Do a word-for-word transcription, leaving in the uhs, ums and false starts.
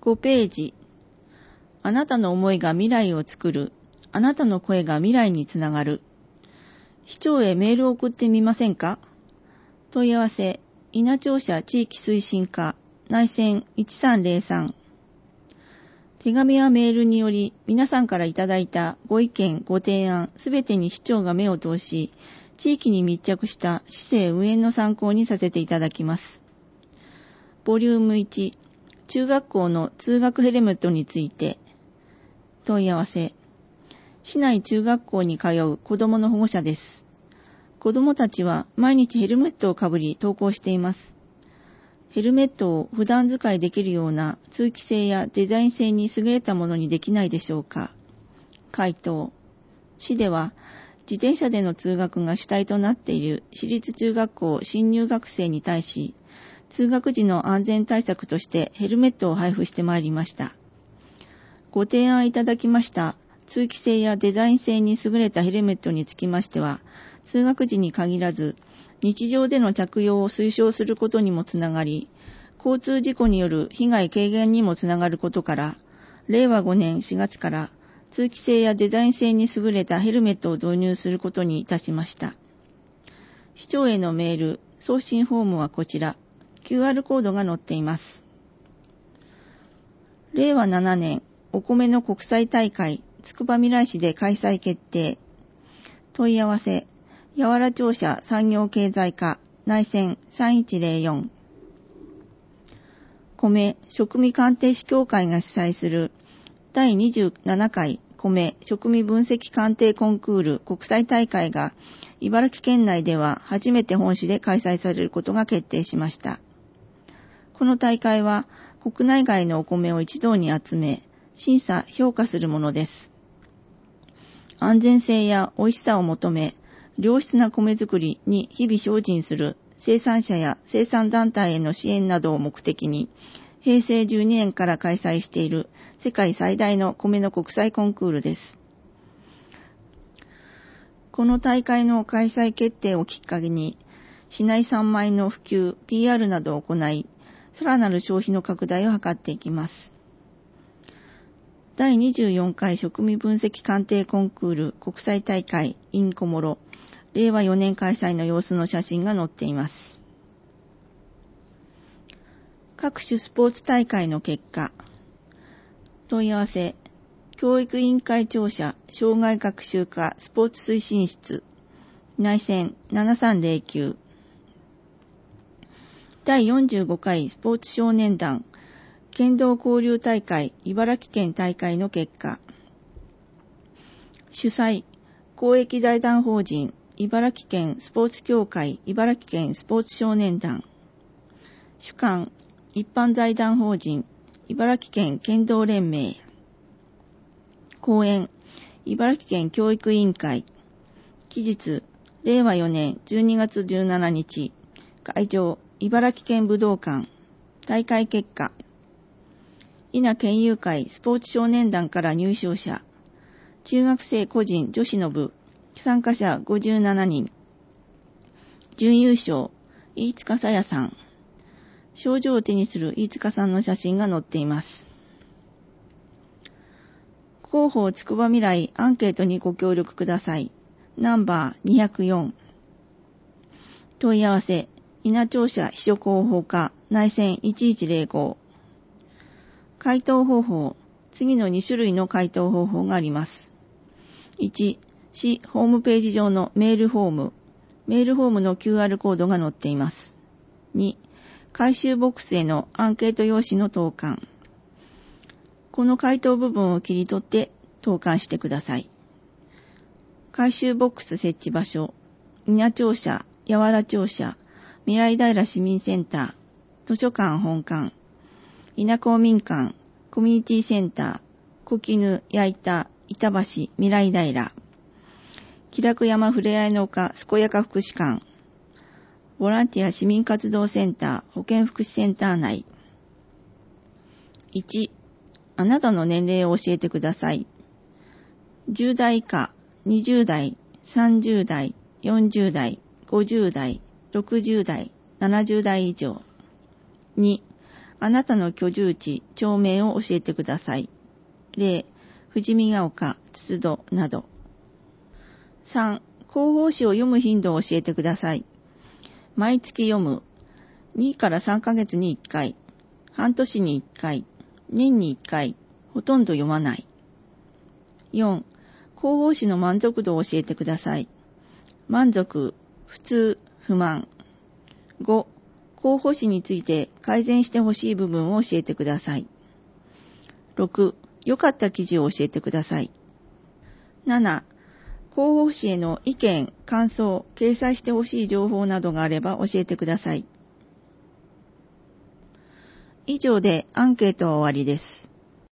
ごページ。あなたの思いが未来を作る。あなたの声が未来につながる。市長へメールを送ってみませんか？問い合わせ、稲庁舎地域推進課、内線いちさんゼロさん。手紙やメールにより皆さんからいただいたご意見、ご提案、すべてに市長が目を通し、地域に密着した市政運営の参考にさせていただきます。ボリュームいち、中学校の通学ヘルメットについて。問い合わせ、市内中学校に通う子どもの保護者です。子どもたちは毎日ヘルメットをかぶり登校しています。ヘルメットを普段使いできるような通気性やデザイン性に優れたものにできないでしょうか。回答、市では自転車での通学が主体となっている私立中学校新入学生に対し、通学時の安全対策としてヘルメットを配布してまいりました。ご提案いただきました通気性やデザイン性に優れたヘルメットにつきましては、通学時に限らず、日常での着用を推奨することにもつながり、交通事故による被害軽減にもつながることから、れいわごねんしがつから通気性やデザイン性に優れたヘルメットを導入することにいたしました。市長へのメール、送信フォームはこちら、キューアール コードが載っています。れいわななねん、お米の国際大会、つくばみらい市で開催決定。問い合わせ、八原庁舎産業経済課、内線さんいちゼロよん。米食味鑑定士協会が主催するだいにじゅうななかい米食味分析鑑定コンクール国際大会が茨城県内では初めて本市で開催されることが決定しました。この大会は国内外のお米を一堂に集め、審査・評価するものです。安全性や美味しさを求め、良質な米作りに日々精進する生産者や生産団体への支援などを目的に、へいせいじゅうにねんから開催している世界最大の米の国際コンクールです。この大会の開催決定をきっかけに、市内産米の普及、ピーアール などを行い、さらなる消費の拡大を図っていきます。だいにじゅうよんかい食味分析鑑定コンクール国際大会 in 小諸、れいわよねん開催の様子の写真が載っています。各種スポーツ大会の結果。問い合わせ、教育委員会庁舎障害学習課スポーツ推進室、内線ななさんゼロきゅう。だいよんじゅうごかいスポーツ少年団剣道交流大会茨城県大会の結果。主催、公益財団法人茨城県スポーツ協会茨城県スポーツ少年団。主幹、一般財団法人茨城県剣道連盟。講演、茨城県教育委員会。期日、れいわよねんじゅうにがつじゅうしちにち。会場、茨城県武道館。大会結果。稲県友会スポーツ少年団から入賞者。中学生個人女子の部。参加者ごじゅうななにん。準優勝、飯塚さやさん。賞状を手にする飯塚さんの写真が載っています。広報つくばみらいアンケートにご協力ください。ナンバーにひゃくよん。問い合わせ、稲庁舎秘書広報課内線いちいちゼロご。回答方法、次のにしゅるいの回答方法があります。いち、市ホームページ上のメールフォーム、メールフォームの キューアール コードが載っています。に、回収ボックスへのアンケート用紙の投函。この回答部分を切り取って投函してください。回収ボックス設置場所、稲庁舎、八原庁舎、未来平市民センター、図書館本館、稲公民館、コミュニティセンター、小絹、矢板、板橋、未来平、気楽山ふれあいの丘、健やか福祉館、ボランティア市民活動センター、保健福祉センター内。いち、あなたの年齢を教えてください。じゅうだい以下、にじゅうだい、さんじゅうだい、よんじゅうだい、ごじゅうだい、ろくじゅうだい、ななじゅうだい以上。に、 あなたの居住地、町名を教えてください。例、富士見ヶ丘、筒戸など。さん、広報誌を読む頻度を教えてください。毎月読む。にからさんかげつにいっかい。半年にいっかい。年にいっかい。ほとんど読まない。よん、広報誌の満足度を教えてください。満足、普通、不満。ご、広報誌について改善してほしい部分を教えてください。ろく、良かった記事を教えてください。なな、広報誌への意見、感想、掲載してほしい情報などがあれば教えてください。以上でアンケートは終わりです。